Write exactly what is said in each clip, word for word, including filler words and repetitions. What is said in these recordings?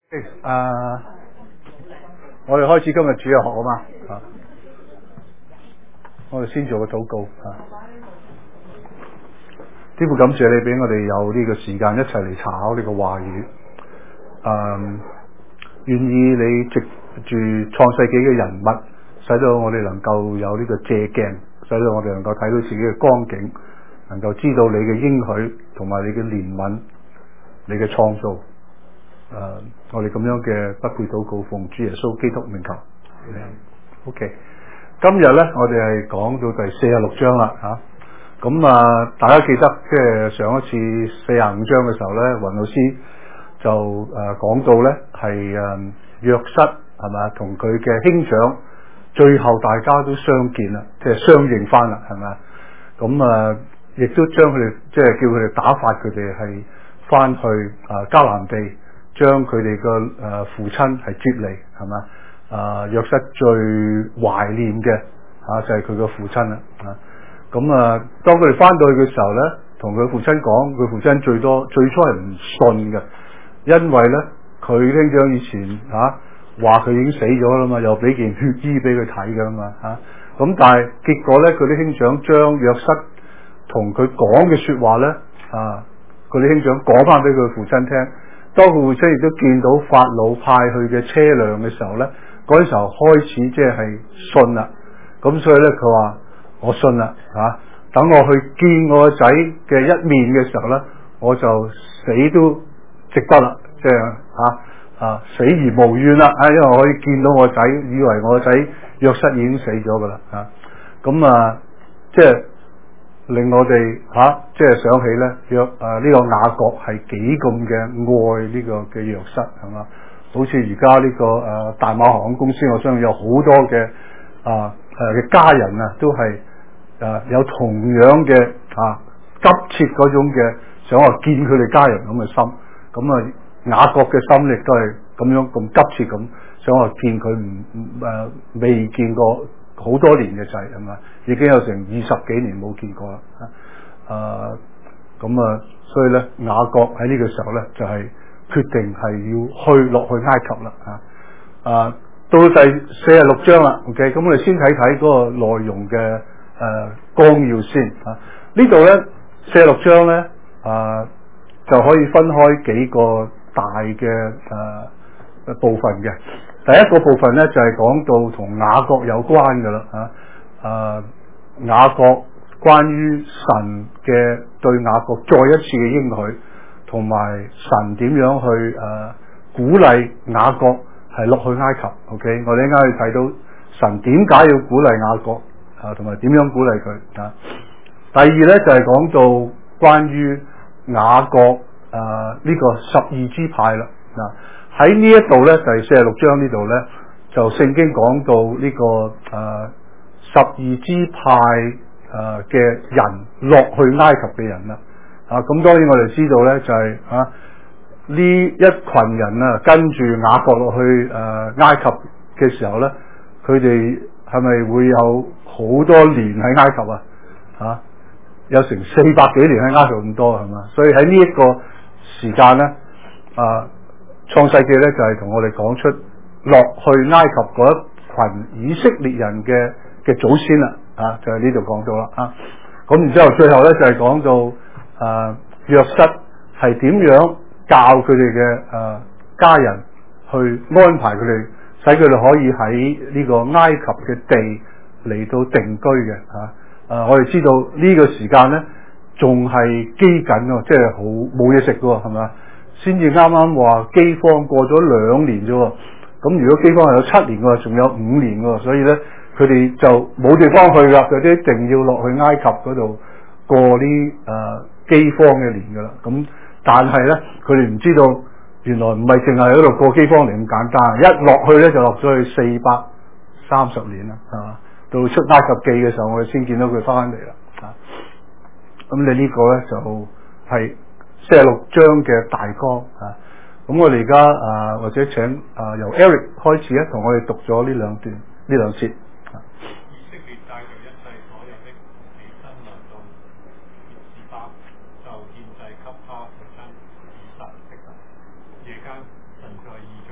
誒、uh, 我哋開始今日主日學好嘛？啊，我哋先做個禱告啊！天父感謝你俾我哋有呢個時間一齊嚟查考呢個話語。嗯，願意你藉住創世紀嘅人物，使到我哋能夠有呢個借鏡，使到我哋能夠睇到自己嘅光景，能夠知道你嘅應許同埋你嘅憐憫，你嘅創造。誒、uh, 我哋咁樣嘅不配禱告，奉主耶穌基督名求。O K， 今日咧我哋係講到第四十六章啦嚇。咁啊，啊，大家記得即係上一次四十五章嘅時候咧，雲老師就誒、啊、講到咧係誒約瑟係咪同佢嘅兄長最後大家都相見啦，即係相認翻啦，係咪？咁啊，亦都將佢哋即係叫佢哋打發佢哋係翻去啊迦南地。將佢哋個誒父親係接嚟，係嘛？啊，約瑟最懷念嘅啊就係佢個父親啦。啊，咁啊，當佢哋翻到去嘅時候咧，同佢父親講，佢父親最多最初係唔信嘅，因為咧佢兄長以前吓話佢已經死咗啦嘛，又俾件血衣俾佢睇噶啦嘛吓。咁、啊、但係結果咧，佢啲兄長將約瑟同佢講嘅說話咧啊，佢啲兄長講翻俾佢父親聽。當佢父親亦都見到法老派去嘅車輛嘅時候咧，嗰陣時候開始即係信啦。咁所以咧，佢話我信啦嚇、啊。等我去見我個仔嘅一面嘅時候咧，我就死都值得啦，即係嚇啊死而無怨啦啊！因為我可以見到我仔，以為我個仔約瑟已經死咗噶啦嚇。咁啊，即係。令我哋吓、啊，即係想起咧約誒呢、啊這個雅各係幾咁嘅愛呢個嘅約瑟係嘛？好似而家呢個誒、啊、大馬航空公司，我相信有好多嘅啊誒嘅家人啊，都係誒、啊、有同樣嘅啊急切嗰種嘅想話見佢哋家人咁嘅心。咁啊雅各嘅心亦都係咁樣咁急切咁想話見佢唔誒未見過。好多年嘅仔係嘛，已經有成二十幾年冇見過啦。啊，咁啊，所以咧，雅各喺呢個時候咧，就係、是、決定係要去落去埃及啦。啊，啊，到第四十六章啦。OK，咁我哋先睇睇嗰個內容嘅誒綱要先。啊，呢度咧四十六章咧啊，就可以分開幾個大嘅誒、啊、部分嘅。第一個部分咧就係、是、講到同雅各有關嘅啦嚇，啊雅各關於神嘅對雅各再一次嘅應許，同埋神點樣去誒、啊、鼓勵雅各係落去埃及。OK， 我哋應該去睇到神點解要鼓勵雅各啊，同埋點樣鼓勵佢啊。第二咧就係、是、講到關於雅各誒呢、啊這個十二支派啦嗱。啊喺呢一度咧，第四十六章呢度咧，就聖經講到呢、這個誒、呃、十二支派誒嘅人落去埃及嘅人啦。啊，咁當然我哋知道咧，就係、是、啊呢一群人啊，跟住雅各落去誒、呃、埃及嘅時候咧，佢哋係咪會有好多年喺埃及啊？啊，有成四百幾年喺埃及咁多係嘛？所以喺呢一個時間咧，啊。創世記咧就係、是、同我哋講出落去埃及嗰一群以色列人嘅嘅祖先啦，啊就係呢度講到啦啊，咁然之後最後咧就係、是、講到啊約瑟係點樣教佢哋嘅誒家人去安排佢哋，使佢哋可以喺呢個埃及嘅地嚟到定居嘅啊，啊我哋知道呢個時間咧仲係饑緊喎，即係好冇嘢食嘅喎，係咪？先至啱啱話饑荒過咗兩年啫，咁如果饑荒係有七年嘅話，仲有五年嘅，所以咧佢哋就冇地方去啦，佢哋一定要落去埃及嗰度過呢誒饑荒嘅年噶啦。咁但係咧佢哋唔知道，原來唔係淨係喺度過饑荒年咁簡單，一落去咧就落咗去四百三十年啦，係嘛？到出埃及記嘅時候，我哋先見到佢翻嚟啦。啊，咁你呢個咧就係、是。四十六章嘅大綱啊，咁我哋而家啊或者請啊由 Eric 開始咧，同我哋讀咗呢兩段呢兩節。 以色列帶着一切所有的起身來到別是巴，就獻祭給他父親以撒的神。夜間，神在異象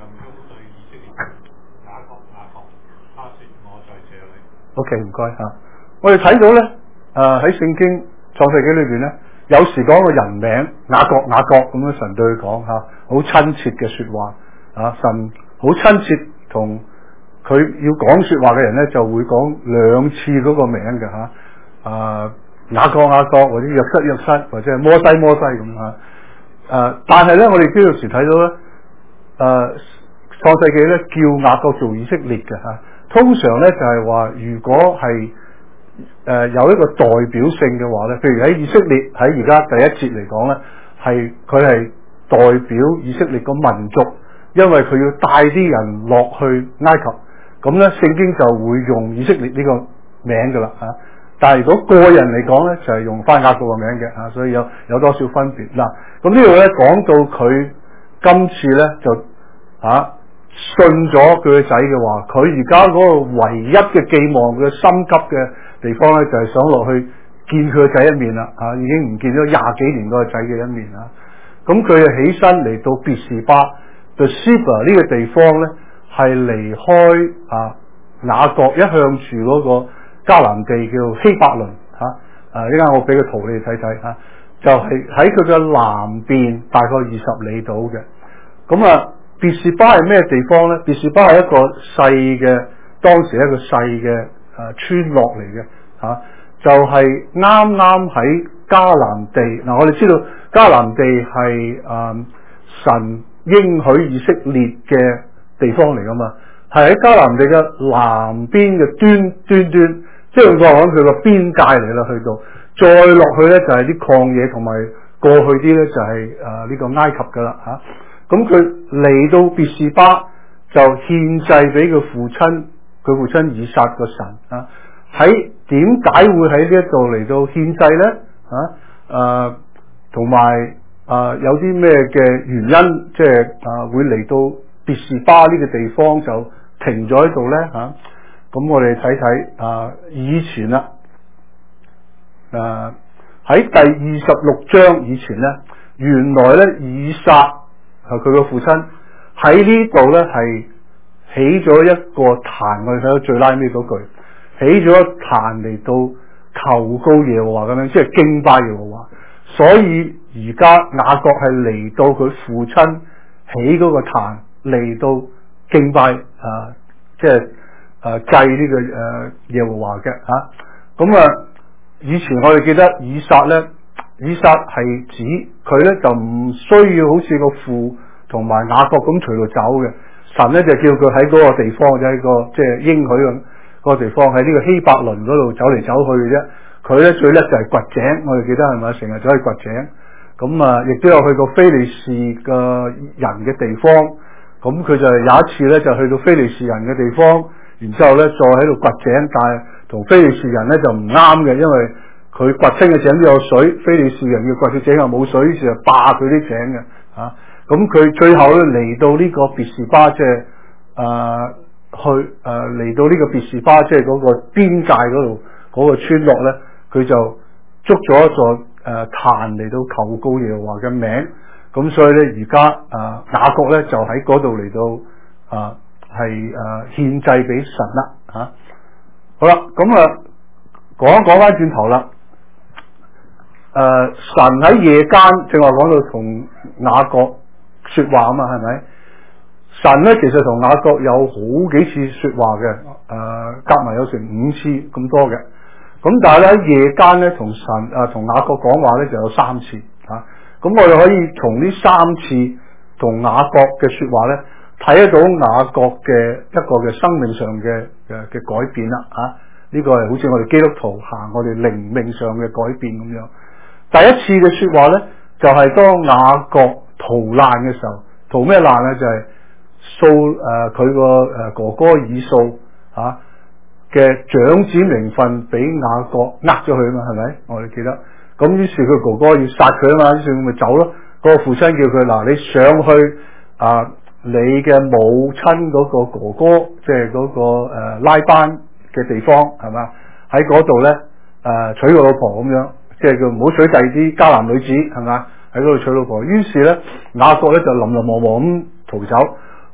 OK， 唔該嚇。我哋睇到咧，誒喺聖經創世紀裏邊咧，有時講個人名雅各雅各咁樣，神對佢講嚇，好親切嘅説話啊，神好親切同佢要講説話嘅人咧，就會講兩次嗰個名嘅嚇，啊雅各雅各或者約瑟約瑟或者係摩西摩西咁嚇，誒、啊、但係咧我哋都有時睇到咧，誒、啊、創世紀咧叫雅各做以色列嘅嚇。通常咧就係話，如果係誒、呃、有一個代表性嘅話咧，譬如喺以色列喺而家第一節嚟講咧，係佢係代表以色列個民族，因為佢要帶啲人落去埃及，咁咧聖經就會用以色列呢個名噶啦嚇。但係如果個人嚟講咧，就係、是、用翻雅各個名嘅嚇，所以有有多少分別嗱？咁呢度咧講到佢今次咧就嚇。啊信咗佢個仔嘅話，佢而家嗰個唯一嘅寄望，佢心急嘅地方咧，就係、是、想落去見佢個仔一面啦。啊，已經唔見咗廿幾年嗰個仔嘅一面啦。咁佢就起身嚟到別是巴就 Beersheba 呢個地方咧，係離開啊雅各一向住嗰個迦南地叫希伯倫嚇。啊，依家我俾個圖你哋睇睇嚇，就係喺佢嘅南邊大概二十里度嘅。咁啊。別是巴係咩地方咧？別是巴係一個細嘅，當時一個細嘅誒村落嚟嘅嚇，就係啱啱喺迦南地嗱、啊。我哋知道迦南地係誒、呃、神應許以色列嘅地方嚟噶嘛，係喺迦南地嘅南邊嘅端端端，即係講佢個邊界嚟啦。去到再落去咧就係啲曠野，同埋過去啲咧就係誒呢個埃及噶啦嚇。咁佢嚟到別是巴就獻祭俾佢父親，佢父親以撒個神啊。喺點解會喺呢一度嚟到獻祭咧？啊誒，同埋啊有啲咩嘅原因，即係啊會嚟到別是巴呢個地方就停咗喺度咧？嚇、啊，咁我哋睇睇啊以前啦，誒喺第二十六章以前咧，原來咧以撒。佢個父親喺呢度咧，係起咗一個壇，我哋睇到最拉尾嗰句，起咗一壇嚟到求告耶和華咁樣，即係敬拜耶和華。所以而家雅各係嚟到佢父親起嗰個壇嚟到敬拜啊，即係啊祭呢個誒耶和華嘅嚇。咁啊，以前我哋記得以撒咧。以撒係指佢咧就唔需要好似個父同埋雅各咁隨度走嘅，神咧就叫佢喺嗰個地方，或者喺個即係應許咁嗰個地方，喺呢個希伯倫嗰度走嚟走去嘅啫。佢咧最叻就係掘井，我哋記得係咪？成日走去掘井。咁啊，亦都有去過非利士嘅人嘅地方。咁佢就有一次咧就去到非利士人嘅地方，然之後咧再喺度掘井，但係同非利士人咧就唔啱嘅，因為佢掘清嘅井都有水，非利士人嘅掘嘅井又冇水，於是就霸佢啲井嘅嚇。咁、啊、佢最後咧嚟到呢個別是巴，即係誒去誒嚟到呢個別是巴，即係嗰個邊界嗰度嗰個村落咧，佢就捉咗一座誒壇嚟到求告耶和華嘅名。咁所以咧而家誒雅各咧就喺嗰度嚟到啊係誒獻祭俾神啦嚇、啊。好啦，咁啊講一講翻轉頭啦。誒、呃，神喺夜間正話講到同雅各說話啊嘛，係咪？神咧其實同雅各有好幾次說話嘅，誒、呃，夾埋有成五次咁多嘅。咁但係咧喺夜間咧同神誒同、呃、雅各講話咧就有三次吓。咁、啊、我哋可以從呢三次同雅各嘅說話咧睇得到雅各嘅一個嘅生命上嘅嘅嘅改變啦吓。呢、啊這個係好似我哋基督徒行我哋靈命上嘅改變咁樣。第一次嘅說話咧，就係、是、當雅各逃難嘅時候，逃咩難咧？就係掃誒佢個誒哥哥以掃吓嘅長子名分俾雅各呃咗佢啊嘛，係咪？我哋記得。咁於是佢哥哥要殺佢啊嘛，於是佢咪走咯。嗰、那個父親叫佢嗱，你上去啊，你嘅母親嗰個哥哥，即係嗰個誒、呃、拉班嘅地方係嘛？喺嗰度咧誒娶個老婆咁樣。即係佢唔好娶第二啲迦南女子係嘛，喺嗰度娶老婆。於是咧雅各咧就林林忙忙咁逃走，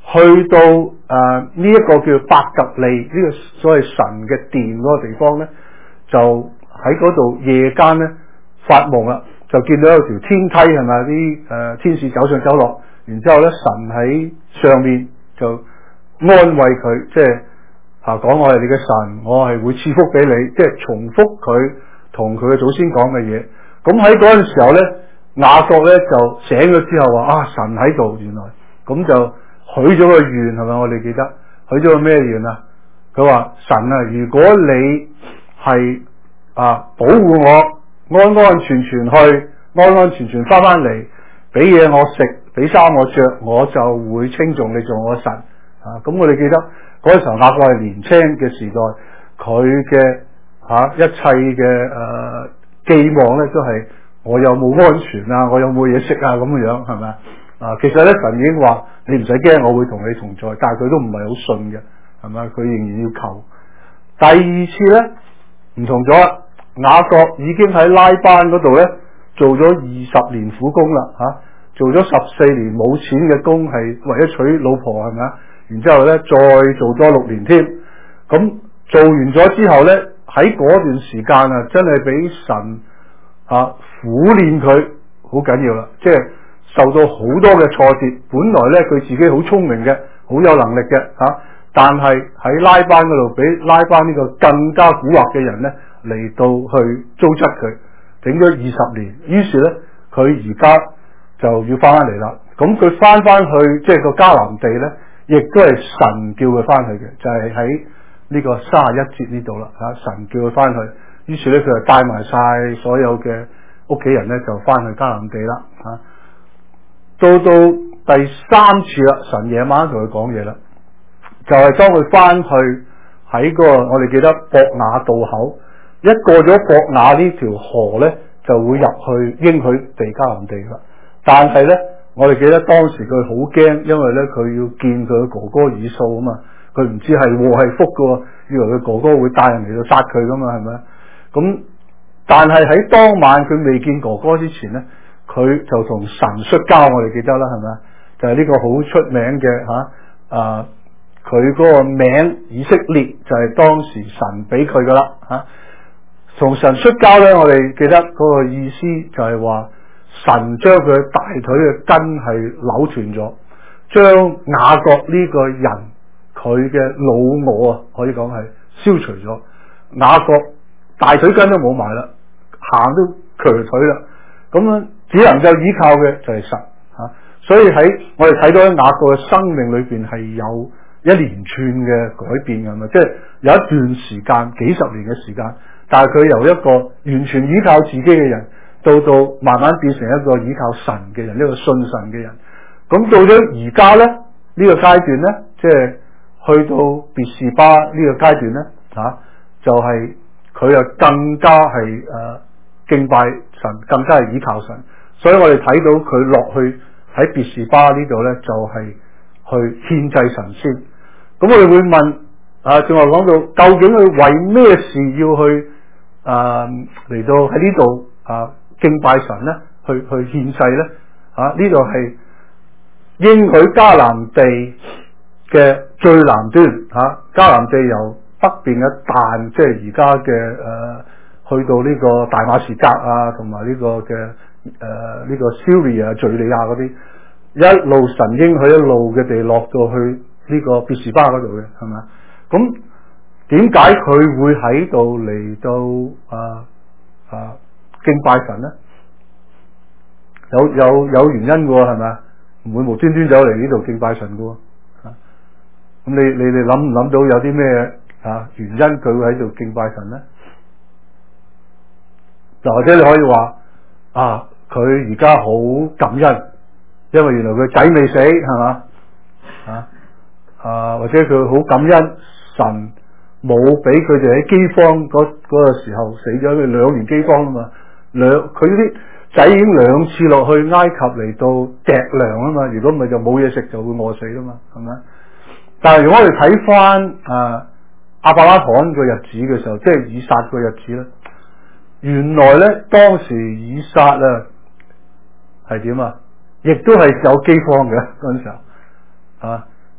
去到誒呢一個叫伯特利呢、這個所謂神嘅殿嗰個地方咧，就喺嗰度夜間咧發夢啦，就見到有條天梯係咪啲誒天使走上走落，然之後咧神喺上面就安慰佢，即係啊講我係你嘅神，我係會賜福俾你，即係重複佢同佢嘅祖先講嘅嘢。咁喺嗰陣時候咧，雅各咧就醒咗之後話啊神喺度，原來咁就許咗個願係咪？我哋記得許咗個咩願啊？佢話神啊，如果你係啊保護我安安全全去，安安全全翻翻嚟，俾嘢我食，俾衫我着，我就會稱頌你做我神啊！咁我哋記得嗰時候雅各係年青嘅時代，佢嘅吓一切嘅誒、呃、寄望咧都係我有冇安全啊，我有冇嘢食啊咁嘅樣係咪啊？其實咧神已經話你唔使驚，我會同你同在，但係佢都唔係好信嘅，係咪？佢仍然要求。第二次咧唔同咗啦，雅各已經喺拉班嗰度咧做咗二十年苦工啦吓、啊，做咗十四年冇錢嘅工，係為咗娶老婆係咪啊？然之後咧再做多六年添，咁做完咗之後咧喺嗰段時間啊，真係俾神啊苦練佢好緊要啦，即係受到好多嘅挫折。本來咧佢自己好聰明嘅，好有能力嘅吓、啊，但係喺拉班嗰度俾拉班呢個更加蠱惑嘅人咧嚟到去糟質佢，整咗二十年。於是咧佢而家就要翻翻嚟啦。咁佢翻翻去即係個迦南地咧，亦都係神叫佢翻去嘅，就係喺呢個三十一節呢度啦吓，神叫佢翻去。於是咧佢就帶埋晒所有嘅屋企人咧就翻去迦南地啦吓。到到第三次啦，神夜晚同佢講嘢啦，就係、是、當佢翻去喺嗰、那個我哋記得博雅渡口，一過咗博雅呢條河咧，就會入去應許地迦南地啦。但係咧，我哋記得當時佢好驚，因為咧佢要見佢嘅哥哥以掃啊嘛，佢唔知係禍係福噶，以為佢哥哥會帶人嚟到殺佢噶嘛，係咪？咁但係喺當晚佢未見哥哥之前咧，佢就同神摔跤，我哋記得啦，係咪？就係、是、呢個好出名嘅吓啊，佢嗰個名以色列就係當時神俾佢噶啦吓。同神摔跤咧，我哋記得嗰個意思就係話神將佢大腿嘅筋係扭斷咗，將雅各呢個人佢嘅老我啊，可以講係消除咗，雅各大腿筋都冇埋啦，行都瘸腿啦，咁樣只能夠依靠嘅就係神吓、啊。所以喺我哋睇到喺雅各嘅生命裏邊係有一連串嘅改變嘅嘛，即係有一段時間幾十年嘅時間，但係佢由一個完全依靠自己嘅人，到到慢慢變成一個依靠神嘅人，一個信神嘅人。咁到咗而家咧呢、呢個階段咧，即係去到別是巴呢個階段咧吓、啊，就係、是、佢又更加係誒、呃、敬拜神，更加係依靠神。所以我哋睇到佢落去喺別是巴呢度咧，就係、是、去獻祭神先。咁我哋會問啊，正話講到究竟佢為咩事要去啊嚟到喺呢度啊敬拜神咧，去去獻祭咧？啊，呢度係應許迦南地嘅最南端吓、啊，迦南地由北邊嘅但，即係而家嘅誒，去到呢個大馬士革啊，同埋呢個嘅誒呢個 Syria 敘利亞嗰啲，一路神應許一路嘅地落到去呢個別是巴嗰度嘅，係咪？咁點解佢會喺度嚟到啊啊敬拜神咧？有有有原因嘅喎，係咪？唔會無端端走嚟呢度敬拜神嘅喎。啊，咁你你哋諗唔諗到有啲咩啊原因佢會喺度敬拜神咧？就或者你可以話啊，佢而家好感恩，因為原來佢仔未死，係嘛？啊啊，或者佢好感恩神冇俾佢哋喺饑荒嗰嗰個時候死咗，佢兩年饑荒啊嘛，兩佢啲仔已經兩次落去埃及嚟到糴糧啊嘛，如果唔係就冇嘢食就會餓死啦嘛，係咪？但係如果我哋睇翻啊亞伯拉罕個日子嘅時候，即係以撒個日子咧，原來咧當時以撒啊係點啊？亦都係有饑荒嘅嗰陣時候啊。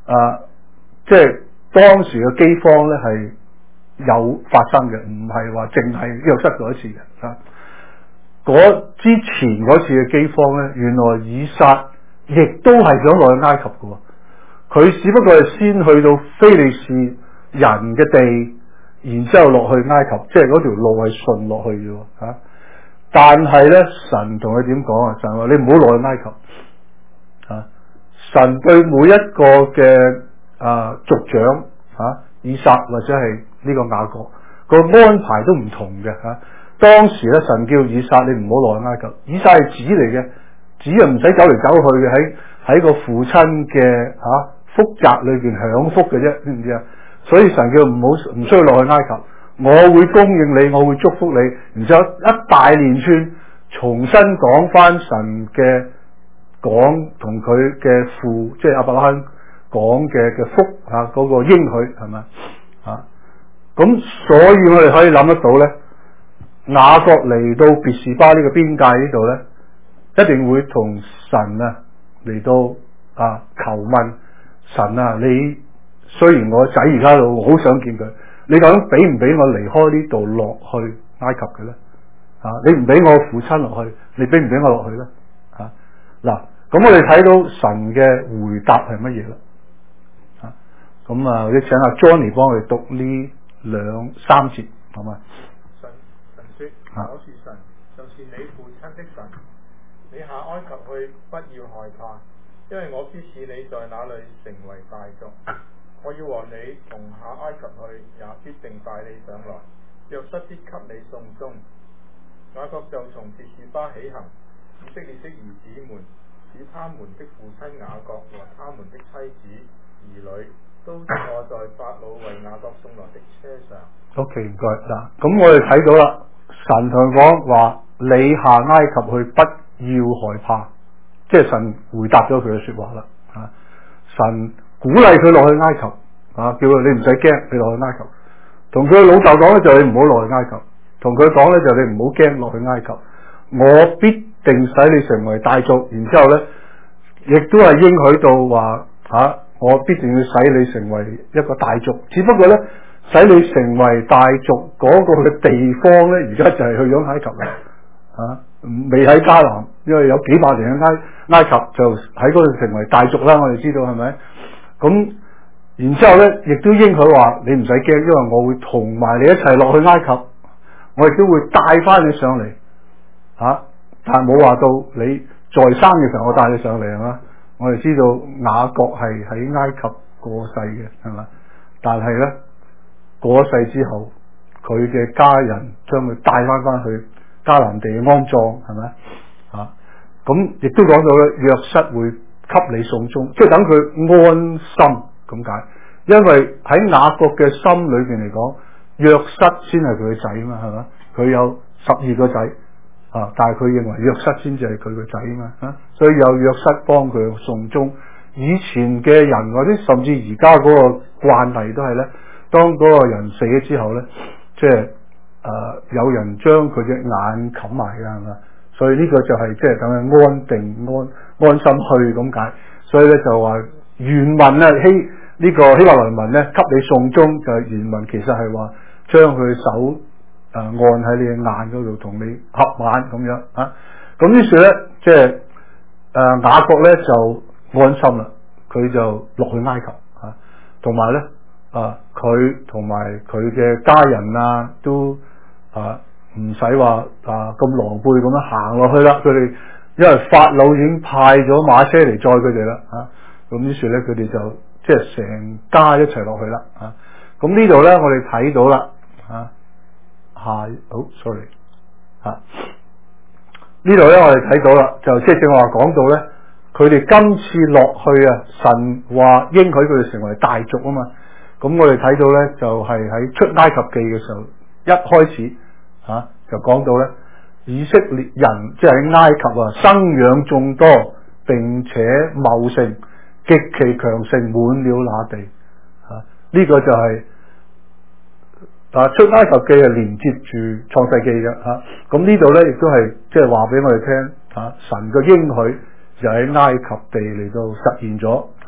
啊，即係當時嘅饑荒咧係有發生嘅，唔係話淨係約瑟嗰一次嘅啊。嗰之前嗰次嘅饑荒咧，原來以撒亦都係想落去埃及嘅，佢只不過係先去到非利士人嘅地，然之後落去埃及，即係嗰條路係順落去嘅吓、啊。但係咧，神同佢點講啊？神話你唔好落去埃及啊！神對每一個嘅啊族長啊，以撒或者係呢個雅各個安排都唔同嘅吓。啊當時咧，神叫以撒你唔好落去埃及。以撒係子嚟嘅，子啊唔使走嚟走去嘅，喺喺個父親嘅吓福澤裏邊享福嘅啫，知唔知啊？所以神叫唔好唔需要落去埃及，我會供應你，我會祝福你。然之後一大連串重新講翻神嘅講同佢嘅父，即係亞伯拉罕講嘅嘅福吓嗰、那個應許係咪啊？咁所以我哋可以諗得到咧。雅各嚟到別是巴呢個邊界呢度咧，一定會同神啊嚟到啊求問神啊，你雖然我仔而家度，我好想見佢，你究竟俾唔俾我離開呢度落去埃及嘅咧？啊，你唔俾我父親落去，你俾唔俾我落去咧？啊，嗱，咁我哋睇到神嘅回答係乜嘢啦？啊，咁啊，我哋請阿 Johnny 幫我哋讀呢兩三節，好嘛？ 我是神，就是你父親的神。你下埃及去，不要害怕，因為我必使你在那裏成為大族。我要和你同下埃及去，也必定帶你上來。約瑟必給你送終。雅各就從別是巴起行，以色列的兒子們使他們的父親雅各和他們的妻子兒女都坐在法老為雅各送來的車上。 OK，唔該嗱，咁我哋睇到啦。神同佢講話，你下埃及去，不要害怕，即係神回答咗佢嘅說話啦。啊，神鼓勵佢落去埃及，啊，叫佢你唔使驚，你落去埃及。同佢老豆講咧就你唔好落去埃及，同佢講咧就你唔好驚落去埃及。我必定使你成為大族，然之後咧，亦都係應許到話啊，我必定要使你成為一個大族。只不過咧。使你成為大族嗰個嘅地方咧，而家就係去咗埃及啦，啊，未喺迦南，因為有幾百年嘅埃埃及就喺嗰度成為大族啦。我哋知道係咪？咁然之後咧，亦都應許話你唔使驚，因為我會同埋你一齊落去埃及，我亦都會帶翻你上嚟，吓、啊，但係冇話到你在生嘅時候我帶你上嚟係嘛？我哋知道雅各係喺埃及過世嘅係嘛？但係咧。過咗世之後，佢嘅家人將佢帶翻翻去迦南地安葬，係咪啊？咁亦都講到咧，約瑟會給你送終，即係等佢安心咁解。因為喺雅各嘅心裏邊嚟講，約瑟先係佢嘅仔啊嘛，係咪？佢有十二個仔啊，但係佢認為約瑟先至係佢嘅仔啊嘛，啊，所以有約瑟幫佢送終。以前嘅人或者甚至而家嗰個慣例都係咧。當嗰個人死咗之後咧，即係誒、呃、有人將佢隻眼冚埋㗎，係嘛？所以呢個就係即係等佢安定安安心去咁解。所以咧就話原文咧希呢、這個希伯來文咧給你送終，就係、是、原文其實係話將佢手誒、呃、按喺你嘅眼嗰度同你合眼咁樣啊。咁於是咧即係誒雅各咧就安心啦，佢就落去埃及啊，同埋咧。啊！佢同埋佢嘅家人啊，都啊唔使話啊咁狼狽咁樣行落去啦。佢哋因為法老已經派咗馬車嚟載佢哋啦，啊咁於是咧佢哋就即係成家一齊落去啦，啊咁呢度咧我哋睇到啦，啊下好 sorry 啊呢度咧我哋睇到啦，就即係正話講到咧，佢哋今次落去啊，神話應許佢哋成為大族啊嘛。咁我哋睇到咧，就係、是、喺出埃及記嘅時候，一開始嚇、啊、就講到咧，以色列人即係喺埃及啊，生養眾多，並且茂盛，極其強盛，滿了那地嚇。呢、啊這個就係、是、啊出埃及記係連接住創世記嘅嚇。咁、啊、呢度咧亦都係即係話俾我哋聽嚇，神嘅應許就喺埃及地嚟到實現咗嚇。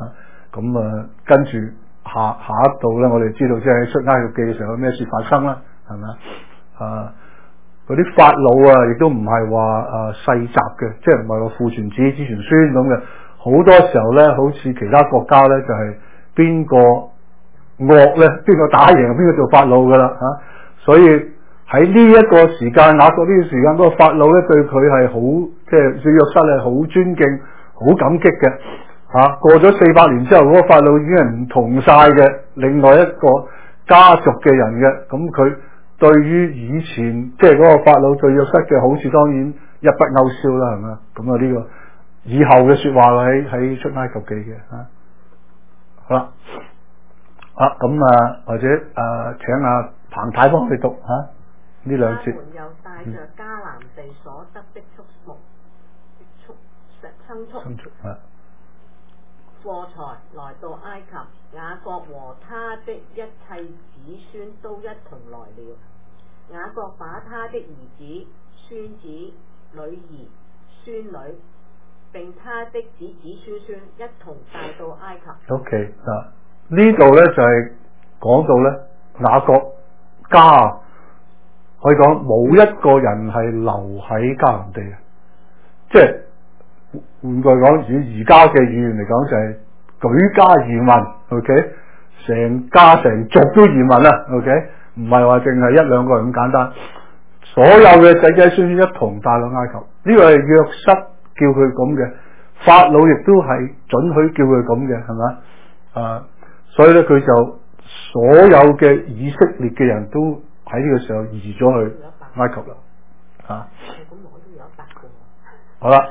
咁啊，跟住下下一度咧，我哋知道即係喺出埃及記嘅時候有咩事發生啦，係咪啊？嗰啲法老啊，亦都唔係話誒世襲嘅，即係唔係話父傳子子傳孫咁嘅。好多時候咧，好似其他國家咧，就係邊個惡咧，邊個打贏邊個做法老噶啦嚇。所以喺呢一個時間，雅各呢個時間，嗰、那個法老咧對佢係好，即係對約瑟係好尊敬、好感激嘅嚇、啊。過咗四百年之後，嗰、那個法老已經係唔同晒嘅，另外一個家族嘅人嘅。咁佢對於以前即係嗰個法老對約瑟嘅好處，當然一筆勾銷啦，係咪啊？咁啊呢個以後嘅說話喺喺出埃及記嘅嚇。好啦，啊咁啊或者誒、啊、請阿彭太幫佢讀嚇呢兩節。 他們又帶着迦南地所得的畜牧、畜牲畜、 牲畜啊貨財來到埃及，雅各和他的一切子孫都一同來了。雅各把他的兒子、孫子、女兒、孫女，並他的子子孫孫一同帶到埃及。 OK 嗱，呢度咧就係講到咧雅各家可以講冇一個人係留喺迦南地嘅，即係換句講，以而家嘅語言嚟講就係舉家移民 ，OK， 成家成族都移民啦 ，OK， 唔係話淨係一兩個人咁簡單，所有嘅仔仔孫孫一同帶到埃及，呢個係約瑟叫佢咁嘅，法老亦都係准許叫佢咁嘅，係咪啊？所以咧佢就所有嘅以色列嘅人都喺呢個時候移咗去埃及啦，啊， 咁我都有一百個。 好啦，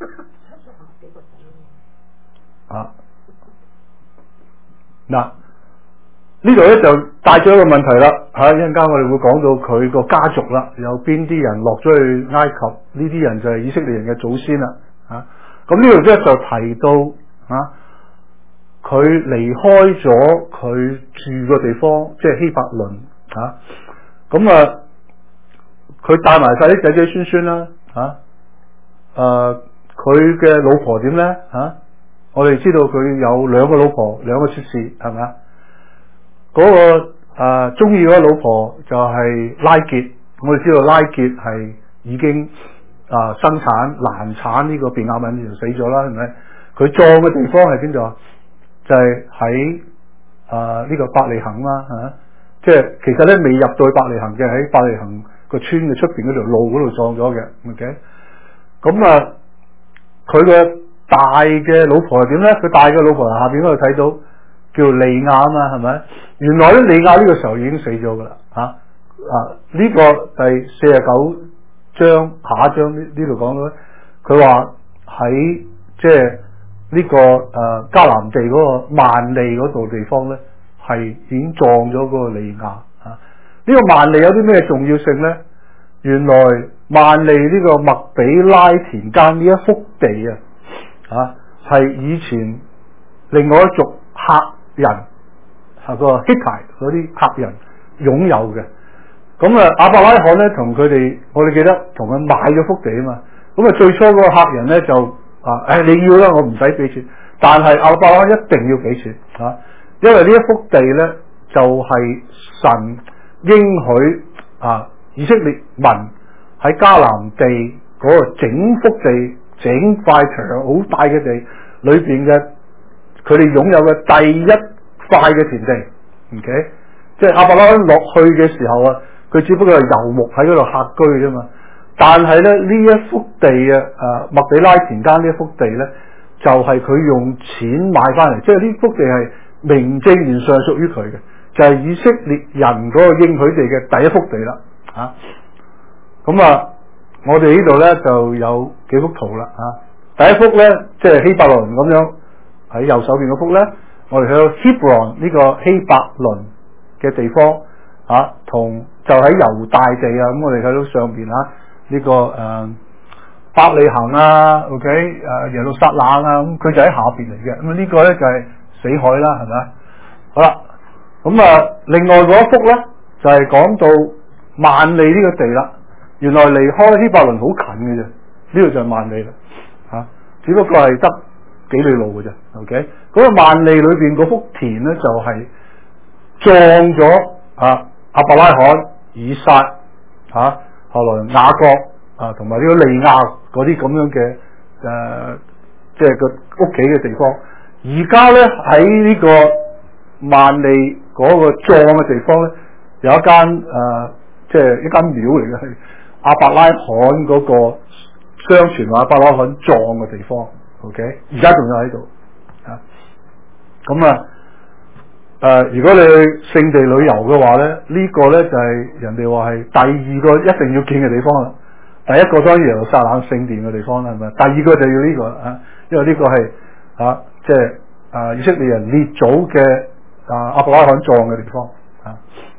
啊，嗱呢度咧就帶咗一個問題啦，吓，一陣間我哋會講到佢個家族啦，有邊啲人落咗去埃及，呢啲人就係以色列人嘅祖先啦，啊，咁呢度咧就提到啊，佢離開咗佢住個地方，即係希伯倫，啊，咁啊，佢帶埋晒啲仔仔孫孫啦，啊，誒，佢嘅老婆點咧？啊，我哋知道佢有兩個老婆，兩個妾侍，係咪啊？嗰、那個誒中意嗰個老婆就係拉結，我哋知道拉結係已經啊、呃、生產難產，呢個便雅憫就死咗啦，係咪？佢葬嘅地方係邊度啊？就係喺啊呢個伯利恆啦，嚇、啊，即係其實咧未入到去伯利恆嘅，喺伯利恆個村嘅出邊嗰條路嗰度葬咗嘅 ，OK。咁啊，佢嘅大嘅老婆係點咧？佢大嘅老婆下邊嗰度睇到。叫利亞啊嘛，係咪？原來咧利亞呢個時候已經死咗噶啦，吓啊呢、這個第四十九章下一章呢呢度講到咧，佢話喺即係呢個誒迦、呃、南地嗰個曼利嗰度地方咧，係已經撞咗嗰個利亞啊。呢、這個曼利有啲咩重要性咧？原來曼利呢個麥比拉田間呢一幅地啊，啊係以前另外一族客人係個希泰嗰啲客人擁有嘅，咁啊亞伯拉罕咧同佢哋，我哋記得同佢買咗幅地啊嘛，咁啊最初嗰個客人咧就啊，誒、哎、你要啦，我唔使俾錢，但係亞伯拉罕一定要俾錢啊，因為呢一幅地咧就係、是、神應許啊以色列民喺迦南地嗰個整幅地整塊牆好大嘅地裏邊嘅。佢哋擁有嘅第一塊嘅田地 ，OK， 即係亞伯拉罕落去嘅時候啊，佢只不過係遊牧喺嗰度客居啫嘛。但係咧呢一幅地啊，誒麥比拉田間呢一幅地咧，就係、是、佢用錢買翻嚟，即係呢幅地係名正言順屬於佢嘅，就係、是、以色列人嗰個應許地嘅第一幅地啦。啊，咁啊，我哋呢度咧就有幾幅圖啦。啊，第一幅咧即係希伯倫咁樣。喺右手邊嗰幅咧，我哋去到 Hebron 呢個希伯倫嘅地方啊，同就喺猶大地啊，咁我哋睇到上邊啊呢、這個誒、呃、伯利恆啊 ，OK 誒、呃、耶路撒冷啊，咁佢就喺下邊嚟嘅，咁呢個咧就係、是、死海啦，係咪？好啦，咁啊另外嗰一幅咧就係、是、講到曼利呢個地啦，原來離開希伯倫好近嘅啫，呢度就係曼利啦，吓、啊，只不過係得幾里路嘅啫。OK， 嗰個萬利裏邊嗰幅田咧就係撞咗啊亞伯拉罕、以撒啊，後來雅各啊同埋呢個利亞嗰啲咁樣嘅誒、呃，即係個屋企嘅地方。而家咧喺呢個萬利嗰個葬嘅地方咧，有一間誒、呃，即係一間廟嚟嘅，係亞伯拉罕嗰、那個相傳話亞伯拉罕葬嘅地方。OK， 而家仲有喺度啊。咁啊誒，如果你去聖地旅遊嘅話咧，呢、這個咧就係人哋話係第二個一定要見嘅地方啦。第一個當然耶路撒冷聖殿嘅地方啦，係咪？第二個就要呢、這個啊，因為呢個係啊，即係啊以色列人列祖嘅啊亞伯拉罕葬嘅地方啊。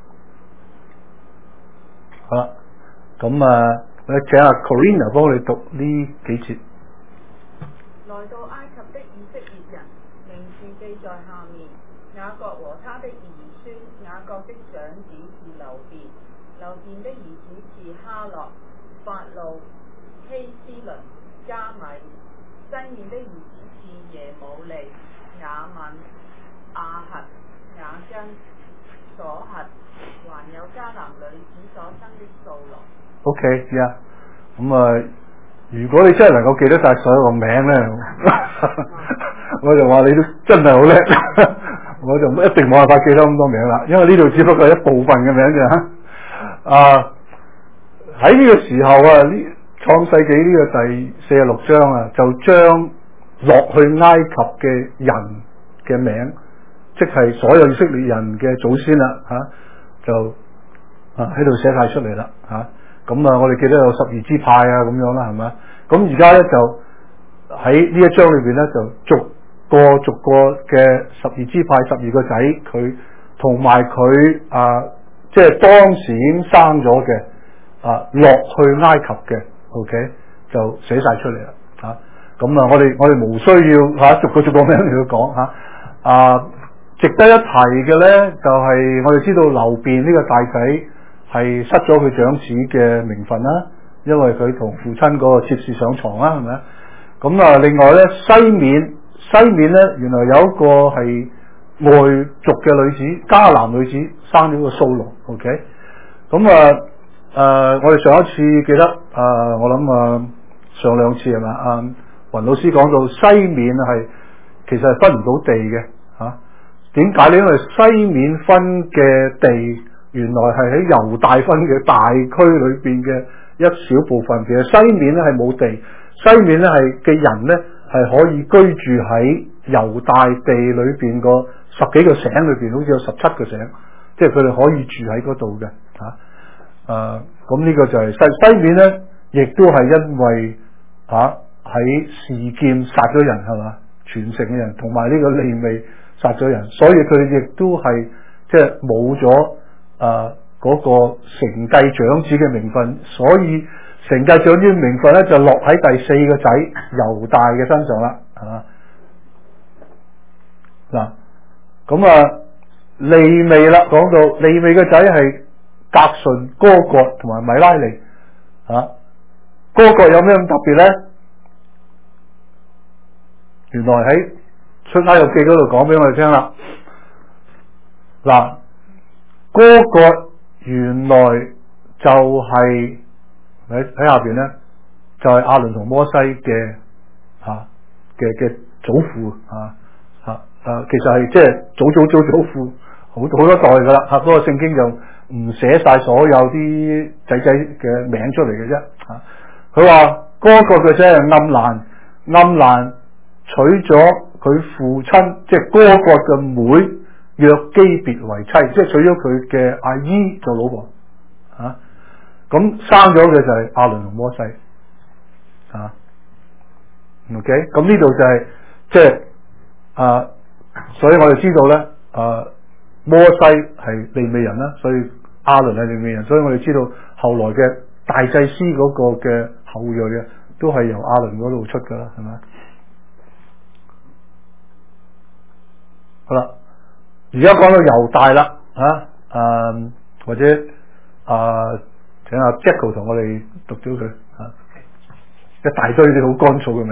好啦，咁啊，我請阿 Corina 幫你讀呢幾節。 來到埃及的以色列人，名字記在下面。雅各和他的兒孫，雅各的長子是流便，流便的兒子是哈諾、法路、希斯倫、加米。西面的兒子是耶母利、雅敏、亞核、雅根、瑣核，還有迦南女子所生的掃羅。 OK， 呀、yeah. 咁啊，如果你真係能夠記得晒所有個名咧，我就話你都真係好叻，我就一定冇辦法記得咁多名啦，因為呢度只不過係一部分嘅名啫。啊，喺呢個時候啊，呢創世紀呢個第四十六章啊，就將落去埃及嘅人嘅名，即係所有以色列人嘅祖先啦，吓、啊、就啊喺度寫晒出嚟啦，吓、啊。咁啊，我哋記得有十二支派啊，咁樣啦，係咪？咁而家咧就喺呢一章裏邊咧，就逐個逐個嘅十二支派，十二個仔，佢同埋佢啊，即係當時已經生咗嘅啊，落去埃及嘅 ，OK， 就寫晒出嚟啦，吓、啊。咁啊，我哋我哋無需要吓、啊、逐個逐個名嚟去講吓。啊，值得一提嘅咧，就係、是、我哋知道流便呢個大仔。係失咗佢長子嘅名分啦，因為佢同父親嗰個妾侍上床啦，係咪啊？咁啊，另外咧西面西面咧，原來有一個係外族嘅女子，迦南女子生咗個掃羅 ，OK。咁啊誒，我哋上一次記得啊、呃，我諗啊上兩次係咪啊？雲老師講到西面係其實係分唔到地嘅嚇，點解咧？因為西面分嘅地。原來係喺猶大分嘅大區裏邊嘅一小部分，其實西面咧係冇地，西面咧係嘅人咧係可以居住喺猶大地裏邊個十幾個省裏邊，好似有十七個省，即係佢哋可以住喺嗰度嘅嚇。誒咁呢個就係、是、西西面咧，亦都係因為嚇喺示劍殺咗人係嘛，全城嘅人同埋呢個利未殺咗人，所以佢哋亦都係即係冇咗。誒，嗰、呃那個承繼長子嘅名分，所以承繼長子嘅名分咧就落喺第四個仔猶大嘅身上啦，係嘛？嗱，咁啊利未啦，講到利未嘅仔係革順、哥國同埋米拉利，吓、啊、哥國有咩咁特別咧？原來喺出埃及記嗰度講俾我哋聽啦，嗱。哥國原來就係喺喺下邊咧，就係亞倫同摩西嘅吓嘅嘅祖父啊吓誒，其實係即係祖祖祖祖父好好多代噶啦吓，嗰、那個聖經就唔寫晒所有啲仔仔嘅名出嚟嘅啫吓。佢、啊、話哥國嘅仔係暗蘭，暗蘭娶咗佢父親即係哥國嘅妹。約基別為妻，即係娶咗佢嘅阿姨做老婆，吓、啊、咁生咗嘅就係亞倫同摩西，啊 ，OK， 咁呢度就係、是、即係啊，所以我哋知道咧，啊摩西係利未人啦，所以亞倫係利未人，所以我哋知道後來嘅大祭司嗰個嘅後裔嘅都係由亞倫嗰度出噶啦，係咪？好啦。而家講到猶大啦，啊，誒或者啊，請阿 Jacko 同我哋讀咗佢啊。 一大堆啲好乾燥嘅名。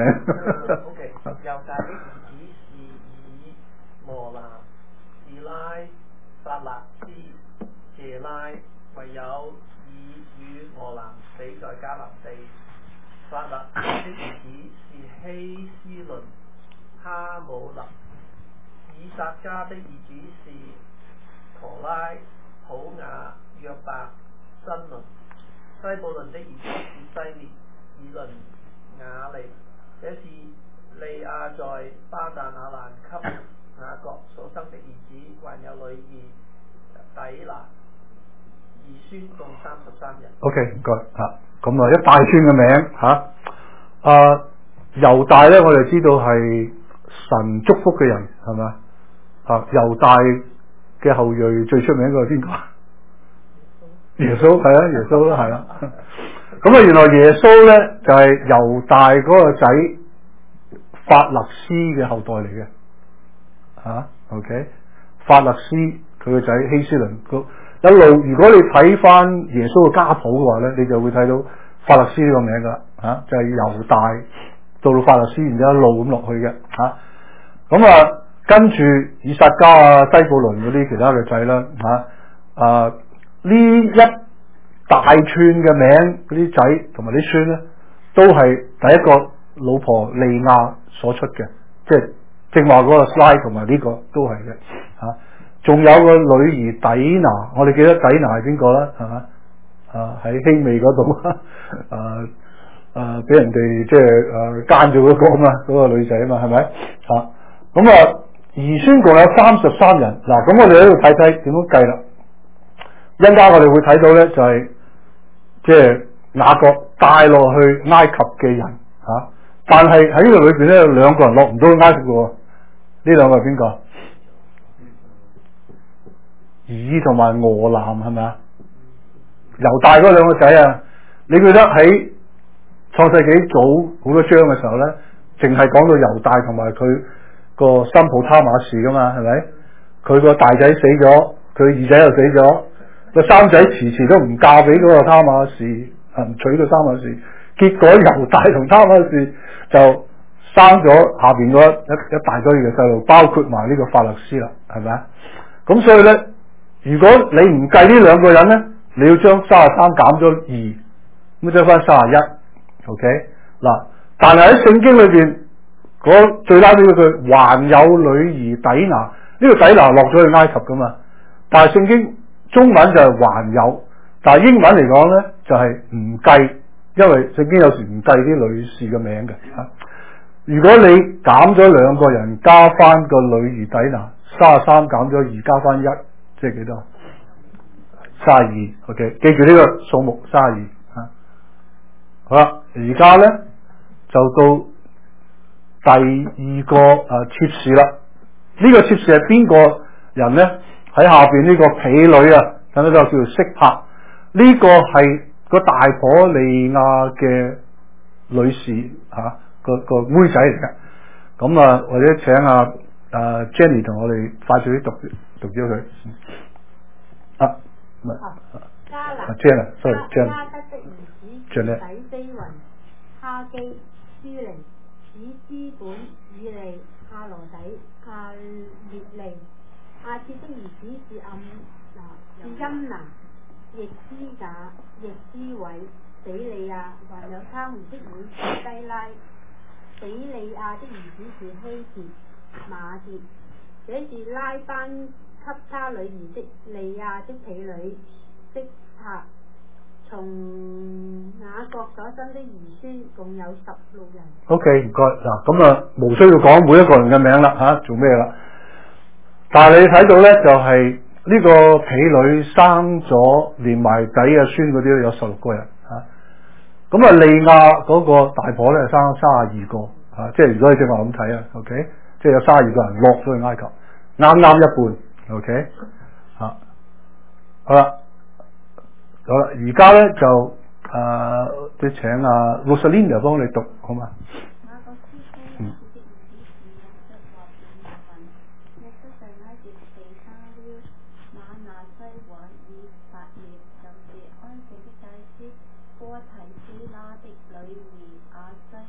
O K， 猶大的兒子是以摩拿、士拉、法勒斯、謝拉，唯有以與俄蘭死在迦南地。法勒斯的兒子是希斯倫、哈姆勒。以撒家的兒子是陀拉、普雅、約伯、新倫。西布倫的兒子是西列、以倫、雅利。這是利亞在巴旦亞蘭給雅各所生的兒子，還有女兒底拿，兒孫共三十三人。 OK，唔該嚇，咁啊一大串嘅名嚇，啊猶大咧，我哋知道係神祝福嘅人係咪啊？猶大嘅後裔最出名嘅係邊個？耶穌係啊，耶穌係啦。咁啊，原來耶穌咧就係、是、猶大嗰個仔法勒斯嘅後代嚟嘅，嚇、啊、OK。法勒斯佢個仔希斯倫，一路如果你睇翻耶穌嘅家譜嘅話咧，你就會睇到法勒斯呢個名噶，嚇、啊、就係、是、猶大到到法勒斯，然之後一路咁落去嘅，嚇。咁啊，跟住以撒加啊、西布倫嗰啲其他嘅仔啦，嚇啊呢一大串嘅名嗰啲仔同埋啲孫咧，都係第一個老婆利亞所出嘅，即係正話嗰個 slide 同埋呢個都係嘅嚇。仲、啊、有個女兒底拿，我哋記得底拿係邊個啦？係嘛啊？喺希美嗰度啊啊，俾人哋即係誒奸咗嗰個嘛，嗰、嗰個女仔啊嘛，係咪啊？咁啊，兒孫共有三十三人。嗱、啊，咁我哋喺度睇睇點樣計啦。一陣間我哋會睇到咧，就係即係雅各帶落去埃及嘅人嚇、啊，但係喺呢度裏邊咧，有兩個人落唔到埃及嘅喎。呢兩個係邊個？以同埋俄南係咪啊？猶大嗰兩個仔啊，你記得喺創世紀早好多章嘅時候咧，淨係講到猶大同埋佢個新抱他瑪士噶嘛，係咪？佢個大仔死咗，佢二仔又死咗。個三仔遲遲都唔嫁俾嗰個他瑪士，唔娶個他瑪士，結果猶大同他瑪士就生咗下邊嗰一一大堆嘅細路，包括埋呢個法勒斯啦，係咪啊？咁所以咧，如果你唔計呢兩個人咧，你要將三十三減咗二，咁得翻三十一。OK 嗱，但係喺聖經裏邊嗰最拉尾嗰句，還有女兒底拿，呢、這個底拿落咗去埃及噶嘛，但係聖經。中文就係還有，但係英文嚟講咧就係唔計，因為聖經有時唔計啲女士嘅名嘅嚇。如果你減咗兩個人，加翻個女兒底拿，三十三減咗二，加翻一，即係幾多？三十二。OK， 記住呢個數目三十二嚇。好啦，而家咧就到第二個誒妾侍啦。呢、這個妾侍係邊個人咧？喺下邊呢個婢女啊，等等就叫做色柏，呢、這個係個大婆利亞嘅女士吓、啊，個個妹仔嚟嘅。咁啊，或者請阿、啊、阿、啊、Jenny 同我哋快脆啲讀讀咗佢。啊，唔係， 加拿啊 Jenny，sorry Jenny。 加德的兒子底非雲、哈基、舒靈、以斯本、以利、哈羅底、阿列利。亞設的兒子是暗拿、是音拿、亦斯賈、亦斯偉、比利亞，還有他們的妹子低拉。比利亞的兒子是希捷、馬傑，這是拉班給他女兒的利亞的婢女色柏。從雅各所生的兒孫共有十六人。OK， 唔該嗱，咁啊，無需要講每一個人嘅名啦嚇、啊，做咩啦？但係你睇到咧，就係、是、呢個婢女生咗，連埋仔啊孫嗰啲都有十六個人嚇。咁啊，利亞嗰個大婆咧生咗三十二個嚇、啊，即係如果你正話咁睇啊 ，OK， 即係有三十二個人落咗去埃及，啱啱一半 ，OK 嚇、啊。好啦，好啦，而家咧就誒，即、呃、請阿 Rosalinda 幫你讀好嘛？嗯。 波提斯拉的女兒亞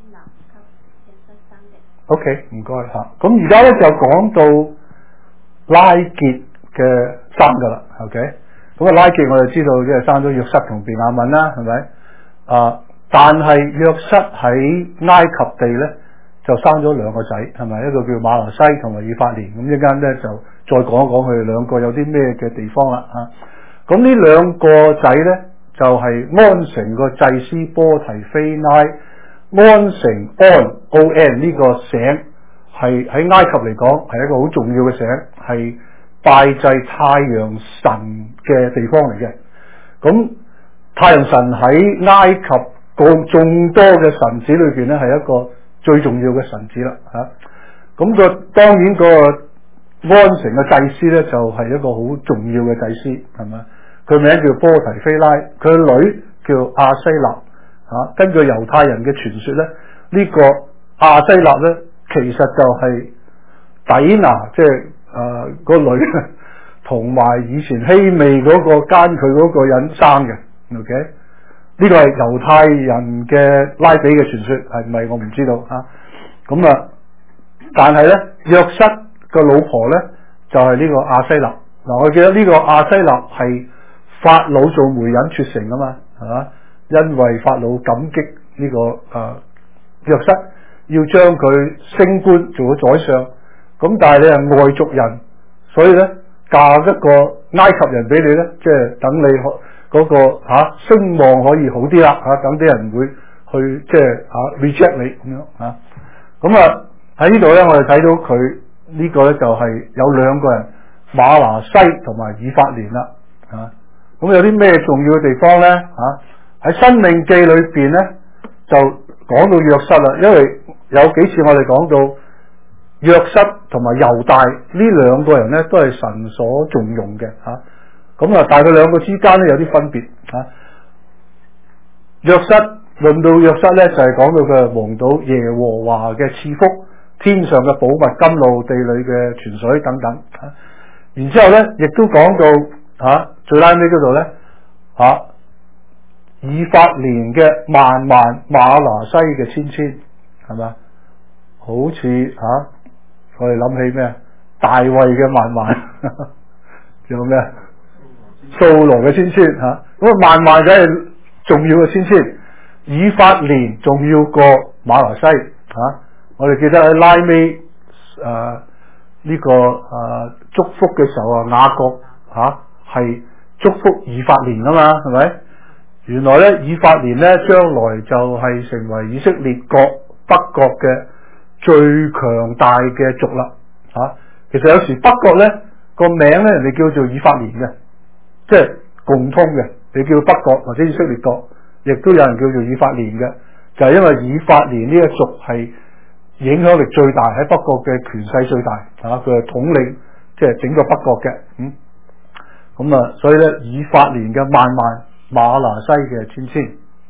立給約瑟生的。 OK， 唔該嚇。咁而家咧就講到拉結嘅生噶啦 ，OK。咁啊拉結我哋知道即係生咗約瑟同便雅憫啦，係咪？啊，但係約瑟喺埃及地咧就生咗兩個仔，係咪？一個叫馬拿西同埋以法蓮。咁一陣咧就再講一講佢哋兩個有啲咩嘅地方啦嚇。咁呢兩個仔咧就係、是、安城個祭司波提菲拉。安城安 O N 呢個省係喺埃及嚟講係一個好重要嘅省，係拜祭太陽神嘅地方嚟嘅。咁太陽神喺埃及個眾多嘅神子裏邊咧，係一個最重要嘅神子啦嚇。咁、那個當然個安城嘅祭司咧就係、是、一個好重要嘅祭司，係咪？佢名叫波提菲拉，佢個女叫亞西納。啊，根據猶太人嘅傳說咧，呢、這個亞西納咧其實就係底拿，即係誒個女，同埋以前希未嗰個奸佢嗰個人生嘅。OK， 呢個係猶太人嘅拉比嘅傳說，係唔係我唔知道啊。咁啊，但係咧約瑟個老婆咧就係、是、呢個亞西納。嗱、啊，我記得呢個亞西納係法老做媒人撮成噶嘛，係嘛？因為法老感激呢、這個誒、呃、約瑟，要將佢升官做咗宰相，咁但係你係外族人，所以咧嫁一個埃及人俾你咧，即係等你嗰、那個吓、啊、聲望可以好啲啦吓，等啲人會去即係吓、啊、reject 你咁樣吓。咁啊喺呢度咧，我哋睇到佢呢個咧就係有兩個人，馬拿西同埋以法蓮啦吓。咁、啊、有啲咩重要嘅地方咧吓？啊喺《申命記》裏邊咧，就講到約瑟啦，因為有幾次我哋講到約瑟同埋猶大呢兩個人咧，都係神所重用嘅吓。咁啊，但係佢兩個之間咧有啲分別吓。約瑟論到約瑟咧，就係、是、講到佢蒙到耶和華嘅賜福，天上嘅寶物、甘露、地裏嘅泉水等等吓。然之後咧，亦都講到吓最拉尾嗰度咧吓。啊以法蓮嘅萬萬，馬拿西嘅千千，係嘛？好似吓、啊，我哋諗起咩？大衛嘅萬萬，仲有咩？掃羅嘅千千吓，咁啊萬萬梗係重要嘅千千，以法蓮重要過馬拿西吓、啊。我哋記得喺拉尾誒呢個誒、啊、祝福嘅時候啊，雅各吓係祝福以法蓮啊嘛，係咪？原來咧，以法蓮咧，將來就係成為以色列國北國嘅最強大嘅族啦。吓、啊，其實有時北國咧個名咧，人哋叫做以法蓮嘅，即係共通嘅。你叫北國或者以色列國，亦都有人叫做以法蓮嘅，就係、是、因為以法蓮呢一族係影響力最大，喺北國嘅權勢最大。吓、啊，佢係統領即係整個北國嘅。嗯，咁啊，所以咧，以法蓮嘅萬萬。馬拿西嘅千千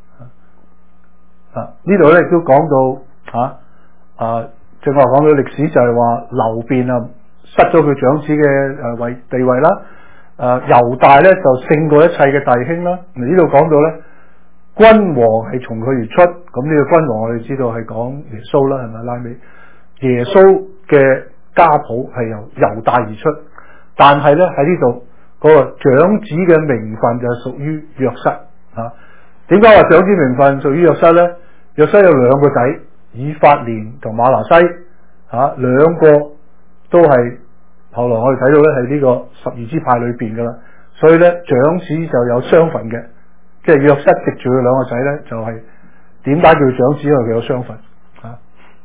啊，呢度咧亦都講到吓啊，正話講到歷史就係話流便啊失咗佢長子嘅誒位地位啦，誒猶大咧就勝過一切嘅弟兄啦。呢度講到咧君王係從佢而出，咁呢個君王我哋知道係講耶穌啦，係咪拉尾？耶穌嘅家譜係由猶大而出，但係咧喺呢度。嗰個長子嘅名分就係屬於約瑟啊？點解話長子名分屬於約瑟咧？約瑟有兩個仔，以法蓮同馬拿西啊，兩個都係後來我哋睇到咧係呢個十二支派裏邊噶啦，所以咧長子就有雙份嘅，即係約瑟藉住佢兩個仔咧就係點解叫長子？因為佢有雙份啊。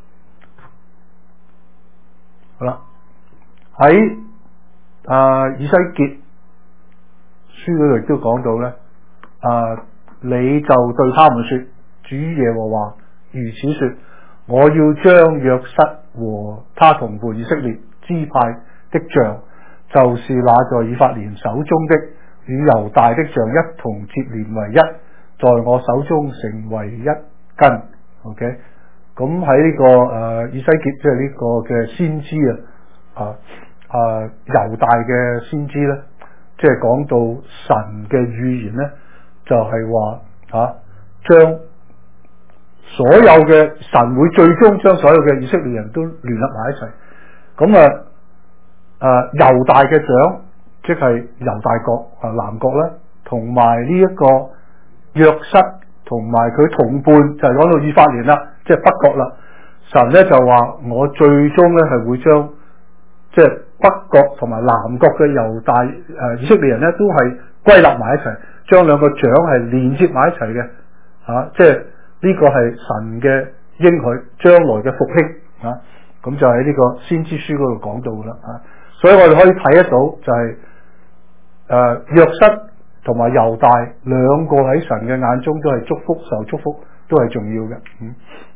好啦，喺啊以西結書嗰度亦都講到咧，啊，你就對他們說，主耶和華如此說，我要將約瑟和他同伴以色列支派的杖，就是那在以法蓮手中的與猶大的杖一同接連為一，在我手中成為一根。OK，咁喺呢個誒、呃、以西結即係呢個嘅先知啊，啊啊猶大嘅先知咧。即係講到神嘅預言咧，就係話吓將所有嘅神會最終將所有嘅以色列人都聯合埋一齊。咁啊誒猶大嘅長，即係猶大國啊南國咧，同埋呢一個約瑟同埋佢同伴就係講到以法蓮啦，即係北國啦。神咧就話我最終咧係會將即係北國同埋南國嘅猶大誒、呃、以色列人咧都係歸納埋一齊，將兩個長係連接埋一齊嘅嚇，即係呢個係神嘅應許，將來嘅復興嚇，咁、啊、就喺呢個先知書嗰度講到噶啦嚇，所以我哋可以睇得到就係、是、誒、呃、約瑟同埋猶大兩個喺神嘅眼中都係祝福，受祝福都係重要嘅，嗯。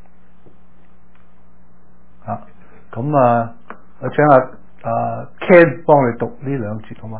啊，咁啊，我請阿阿 Ken 幫你讀呢兩節好嘛？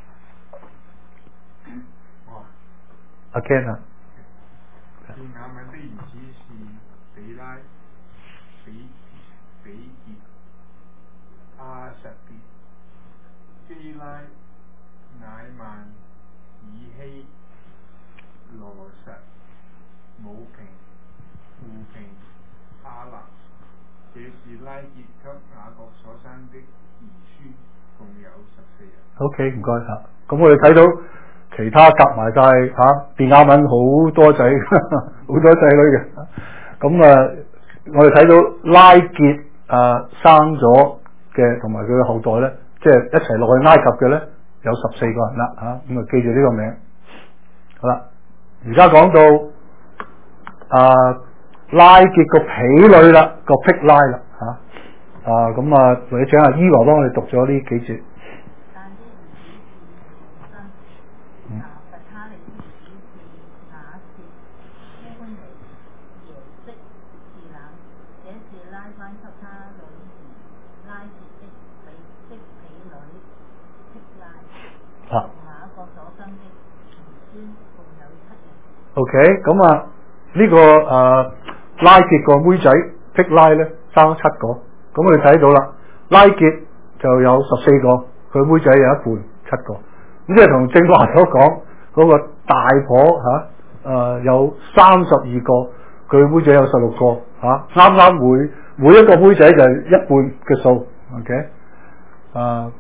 阿 Ken 啊， 便雅憫的兒子是比拉、比比傑、阿實別、基拉、乃曼、以希、羅實、武平、戶平、阿納。這是拉結給雅各所生的兒孫，共有十四人。 OK，唔該嚇。咁我哋睇到其他夾埋晒嚇，便雅憫好多仔，好多仔女嘅。咁啊，我哋睇到拉結啊生咗嘅，同埋佢嘅後代咧，即係一齊落去埃及嘅咧，有十四個人啦嚇。咁啊，記住呢個名。好啦，而家講到啊。拉結個婢女啦，個辟拉啦嚇，啊咁啊，或者請阿伊華幫我哋讀咗呢幾節。 但啲兒子是生，拿弗他利的兒子是雅薛、烏本尼、耶色是冷，這是拉班給他女兒拉結的婢的婢女辟拉， 啊， 雅各所生的兒孫共有七人。 OK，咁啊呢個誒。呃拉結個妹仔辟拉咧生咗七個，咁我哋睇到啦，拉結就有十四個，佢妹仔有一半七個，咁即係同正話所講嗰個大婆嚇，誒、啊呃、有三十二個，佢妹仔有十六個嚇，啱啱每每一個妹仔就係一半嘅數 ，OK， 誒、啊、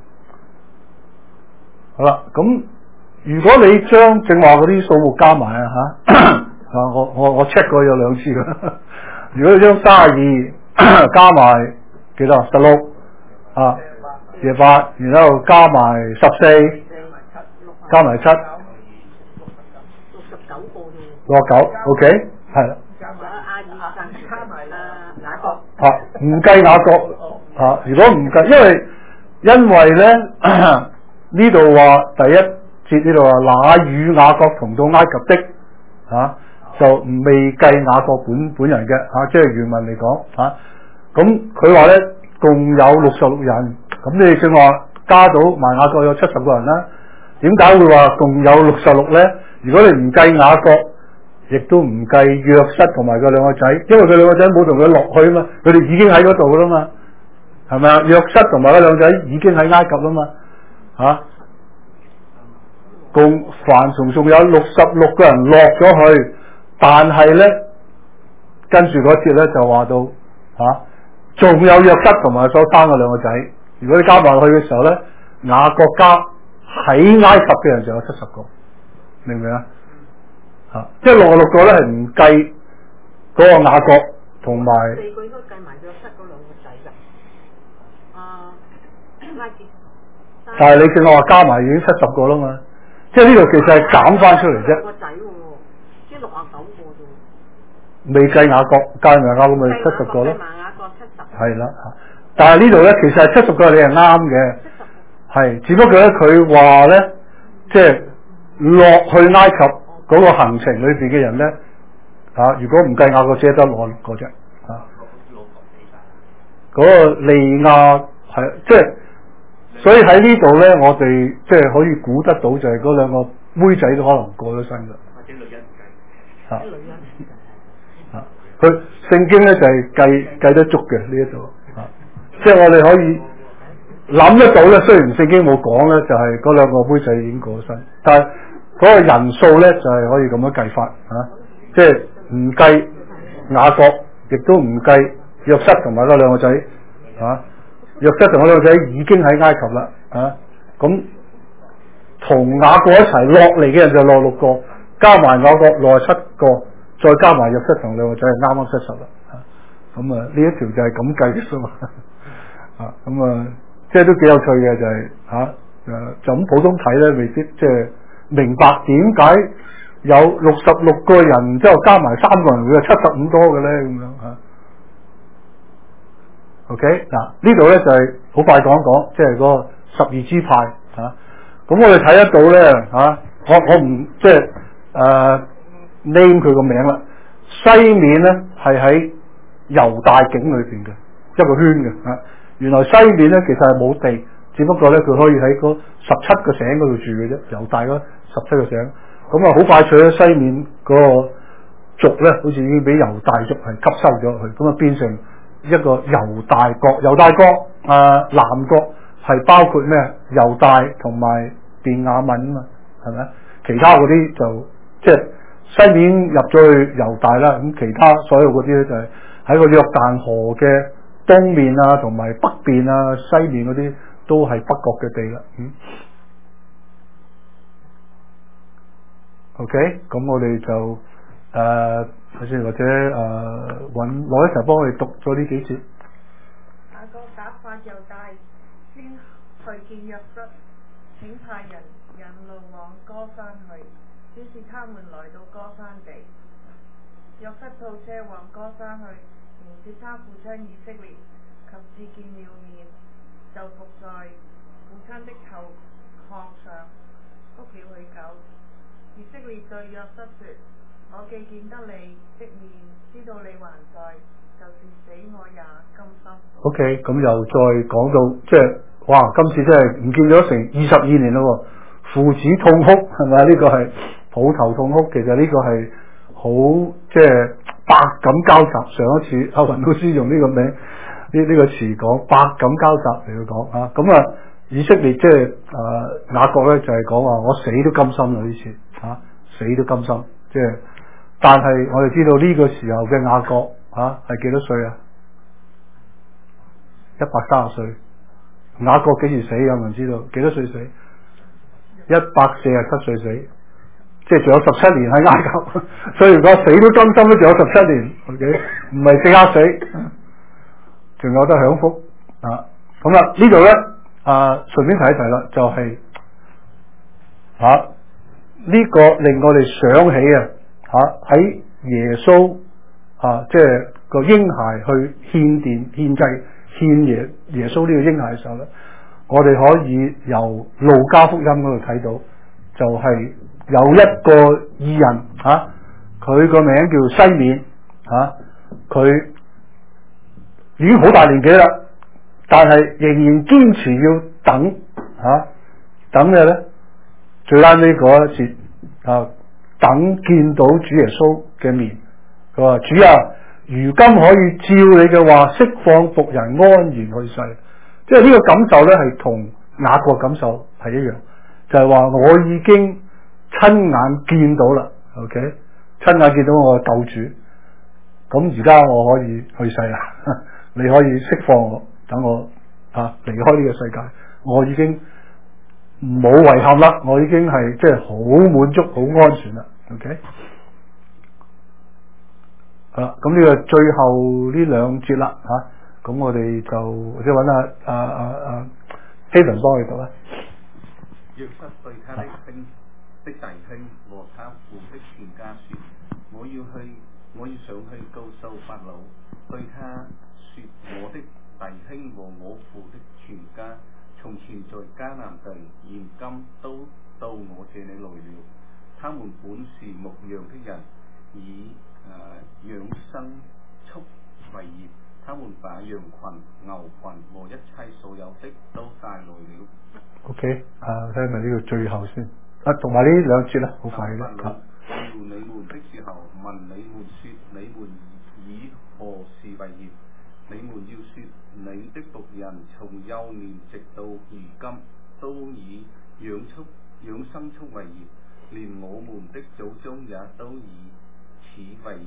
好啦，咁如果你將正話嗰啲數目加埋啊嚇。啊！我我我 check 過有兩次㗎。如果你將三十二加埋幾多？十六啊，廿八，然後加埋十四，加埋七， 六十九個啫。 六十九 ，OK， 係啦。 加埋阿爾神，加埋啦雅各。 啊，唔計雅各啊！如果唔計，因為因為咧呢度話第一節呢度話那與雅各同到埃及的啊。就未計雅各本本人嘅嚇、啊，即係原文嚟講嚇。咁佢話咧共有六十六人，咁你正話加到埋雅各有七十個人啦。點解會話共有六十六咧？如果你唔計雅各，亦都唔計約瑟同埋佢兩個仔，因為佢兩個仔冇同佢落去啊嘛，佢哋已經喺嗰度啦嘛，係咪啊？約瑟同埋佢兩個仔已經喺埃及啦嘛，嚇、啊。共凡從仲有六十六個人落咗去。但係咧，跟住嗰節咧就話到嚇，仲、啊、有約瑟同埋所生嘅兩個仔。如果你加埋落去嘅時候咧，雅各家喺埃及嘅人就有七十個，明唔明啊？嚇，即係六十六個咧係唔計嗰個雅各同埋。 四個應該計埋約瑟嗰兩個仔㗎。啊，拉結。 但係你正話加埋已經七十個啦嘛，即係呢度其實係減翻出嚟啫。 個仔喎，即係六啊九個啫。 未計雅各，計埋雅各咪七十個咯。 計埋雅各七十。 係啦，但係呢度咧，其實係七十個你係啱嘅，係，只不過咧佢話咧，即係落去埃及嗰個行程裏邊嘅人咧，嚇、啊，如果唔計雅各，只係得六六個啫，嚇、啊。嗰個利亞係即係，所以喺呢度咧，我哋即係可以估得到，就係嗰兩個妹仔都可能過咗身㗎。或者女人唔計。嚇。嚇，佢聖經咧就係計計得足嘅呢一度，嚇，即係我哋可以諗得到咧。雖然聖經冇講咧，就係嗰兩個妹仔已經過咗身，但係嗰個人數咧就係可以咁樣計法嚇，即係唔計雅各亦都唔計約瑟同埋嗰兩個仔啊，約瑟同嗰兩個仔已經喺埃及啦啊，咁同雅各一齊落嚟嘅人就落六個，加埋雅各落七個，再加埋約瑟同兩個仔係啱啱七十啦啊，咁啊呢一條就係咁計嘅數啊，咁啊即係都幾有趣嘅就係嚇誒就咁普通睇咧，未必即係明白點解有六十六個人之後加埋三個人會有七十五多嘅咧咁樣嚇。OK 嗱呢度咧就係好快講一講，即係嗰個十二支派嚇。咁、啊、我哋睇得到咧嚇、啊，我我唔即係誒 name 佢個名啦。西面咧係喺猶大境裏邊嘅一個圈嘅嚇、啊。原來西面咧其實係冇地，只不過咧佢可以喺嗰十七個省嗰度住嘅啫。猶大嗰十七個省。咁啊，好快脆咧，西面嗰個族咧，好似已經俾猶大族係吸收咗去，咁啊變成一個猶大國。猶大國啊、呃，南國係包括咩？猶大同埋便雅憫啊嘛，係咪？其他嗰啲就即係西面入咗去猶大啦，咁其他所有嗰啲咧就係喺個約旦河嘅東面啊，同埋北邊啊、西面嗰啲都係北國嘅地啦。嗯。OK，咁我哋就誒睇先，或者誒揾攞一齊幫我哋讀咗呢幾節。 雅各打發猶大先去見約瑟，請派人引路往歌山去。於是他們來到歌山地，約瑟套車往歌山去，迎接他父親以色列，及至見了面，就伏在父親的頭項上，哭了許久。以色列對約瑟說：我既見得你的面，知道你還在，就是死我也甘心。 OK，咁又再講到即係，哇！今次真係唔見咗成二十二年咯，父子痛哭係咪？呢、這個係抱頭痛哭。其實呢個係好即係百感交集。上一次阿雲老師用呢個名呢呢、這個詞講百感交集嚟到講啊。咁啊，以色列即係誒雅各咧就係講話我死都甘心啦呢次。嚇、啊、死都甘心，即係，但係我哋知道呢個時候嘅雅各嚇係幾多歲啊？一百三十歲。雅各幾時死？有冇人知道？幾多歲死？一百四十七歲死，即係仲有十七年喺埃及。所以如果死都甘心咧，仲有十七年。OK，唔係即刻死，仲有得享福啊！咁啦，呢度咧啊，順便提一提啦，就係、是、嚇。啊呢個令我哋想起啊，嚇喺耶穌啊，即係個嬰孩去獻殿獻祭獻耶耶穌呢個嬰孩嘅時候咧，我哋可以由路加福音嗰度睇到，就係、是、有一個義人嚇，佢、啊、個名叫西面嚇，佢、啊、已經好大年紀啦，但係仍然堅持要等嚇、啊，等咩咧？最啱呢嗰一節啊，等見到主耶穌嘅面，佢話主啊，如今可以照你嘅話釋放僕人安然去世，即係呢個感受咧係同雅各感受係一樣，就係、是、話我已經親眼見到啦 ，OK， 親眼見到我嘅救主，咁而家我可以去世啦，你可以釋放我，等我啊離開呢個世界，我已經。冇遺憾啦，我已經係即係好滿足、好安全啦。OK， 好啦，咁呢個最後呢兩節啦嚇，咁、啊、我哋就或者揾阿阿阿阿希倫幫佢讀啦。 約瑟對他的兄的弟兄和他父的全家說：我要去，我要上去告訴法老，對他說：我的弟兄和我父的全家。從前在迦南地，現今都到我這裏來了。他們本是牧羊的人，以誒養牲畜為業。他們把羊群、牛群和一切所有的都帶來了。 OK， 啊，睇埋呢個最後先。啊，同埋呢兩節啦，好快嘅。 法老召你們的時候，問你們說：你們以何事為業？你們要說，你的僕人從幼年直到如今，都以養畜養牲畜為業，連我們的祖宗也都以此為業。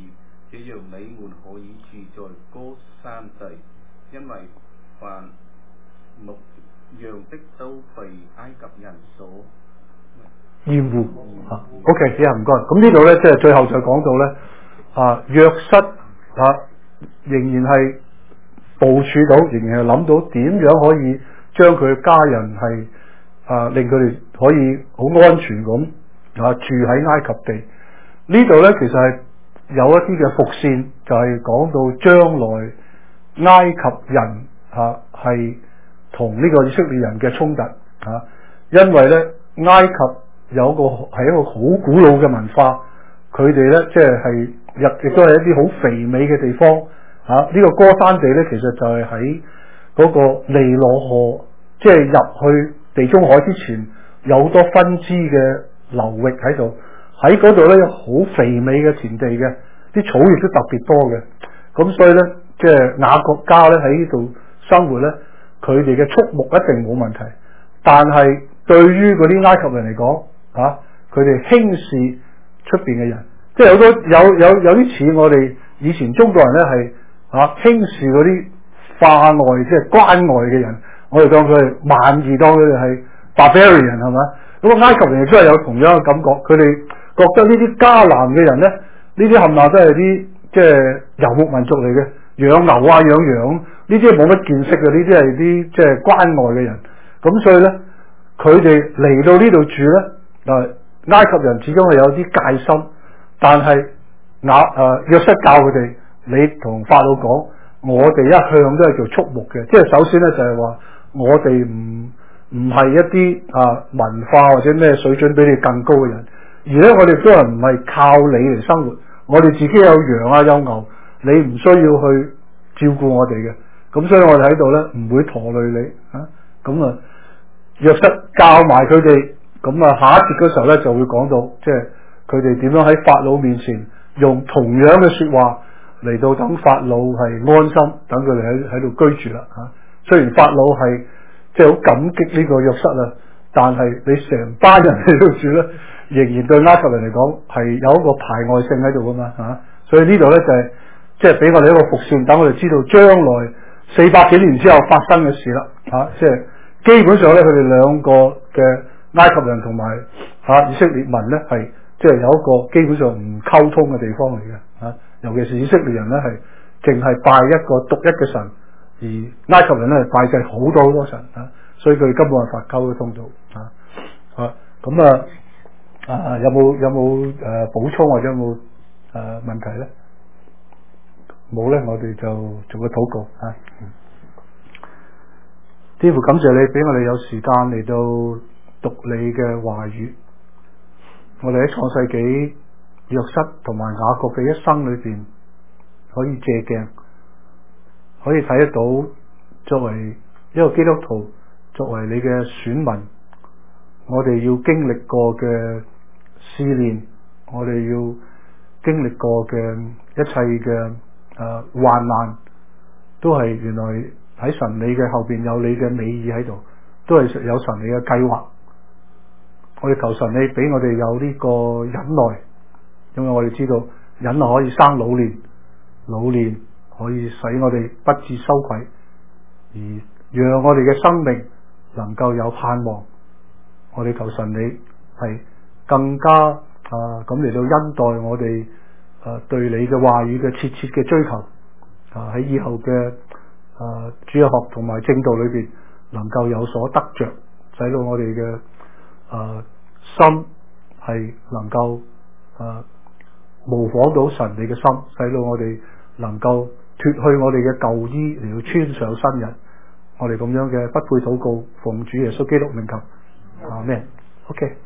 這樣你們可以住在歌山地，因為凡牧羊的都被埃及人所厭惡啊 ，OK， 呀唔該。咁呢度咧，即係最後就講到咧，啊約瑟啊，仍然係部署到，仍然係諗到點樣可以將佢嘅家人係啊令佢哋可以好安全咁啊住喺埃及地。呢度咧其實係有一啲嘅伏線，就係、是、講到將來埃及人啊係同呢個以色列人嘅衝突啊，因為咧埃及有個係一個好古老嘅文化，佢哋咧即係係亦亦都係一啲好肥美嘅地方啊！呢、這個歌山地咧，其實就係喺嗰個尼羅河，即係入去地中海之前，有好多分支嘅流域喺度。喺嗰度咧有好肥美嘅田地嘅，啲草亦都特別多嘅。咁所以咧，即係雅各家咧喺呢度生活咧，佢哋嘅畜牧一定冇問題。但係對於嗰啲埃及人嚟講，啊！佢哋輕視出邊嘅人，即係好多有有有啲似我哋以前中國人咧係啊輕視嗰啲化外即係關外嘅人，我哋當佢係蠻夷，當佢哋係 barbarian 係咪？咁啊埃及人亦都係有同樣嘅感覺，佢哋覺得呢啲迦南嘅人咧，呢啲冚唪唥都係啲即係遊牧民族嚟嘅，養牛啊養羊，呢啲係冇乜見識嘅，呢啲係啲即係關外嘅人，咁所以咧佢哋嚟到呢度住咧。嗱，埃及人始終係有啲戒心，但係雅誒約瑟教佢哋，你同法老講，我哋一向都係做畜牧嘅，即係首先咧就係話我哋唔唔係一啲啊文化或者咩水準比你更高嘅人，而咧我哋都係唔係靠你嚟生活，我哋自己有羊啊有牛，你唔需要去照顧我哋嘅，咁所以我哋喺度咧唔會拖累你啊，咁啊約瑟教埋佢哋。咁啊，下一節嗰時候咧就會講到，即係佢哋點樣喺法老面前用同樣嘅說話嚟到等法老係安心，等佢哋喺喺度居住啦嚇。雖然法老係即係好感激呢個約瑟啊，但係你成班人喺度住咧，仍然對埃及人嚟講係有一個排外性喺度噶嘛嚇。所以呢度咧就係即係俾我哋一個伏線，等我哋知道將來四百幾年之後發生嘅事啦嚇。即係基本上咧，佢哋兩個嘅。埃及人同埋啊以色列民咧係即係有一個基本上唔溝通嘅地方嚟嘅啊，尤其是以色列人咧係淨係拜一個獨一嘅神，而埃及人咧係拜祭好多好多神啊，所以佢哋根本冇辦法溝通到啊啊咁啊啊有冇有冇誒、呃、補充或者有冇誒、呃、問題咧？冇咧，我哋就做個禱告啊！天父感謝你俾我哋有時間嚟到。讀你嘅話語，我哋喺創世紀約瑟同埋雅各嘅一生裏邊，可以借鏡，可以睇得到作為一個基督徒，作為你嘅選民，我哋要經歷過嘅試煉，我哋要經歷過嘅一切嘅誒、呃、患難，都係原來喺神你嘅後邊有你嘅美意喺度，都係有神你嘅計劃。我哋求神你俾我哋有呢個忍耐，因為我哋知道忍耐可以生老練，老練可以使我哋不致羞愧，而讓我哋嘅生命能夠有盼望。我哋求神你係更加啊咁嚟到恩待我哋啊對你嘅話語嘅切切嘅追求啊，喺以後嘅啊主日學同埋正道裏邊能夠有所得着，使到我哋嘅啊心係能夠啊模仿到神你嘅心，使到我哋能夠脫去我哋嘅舊衣嚟到穿上新人。我哋咁樣嘅不配禱告，奉主耶穌基督名求，阿們。OK。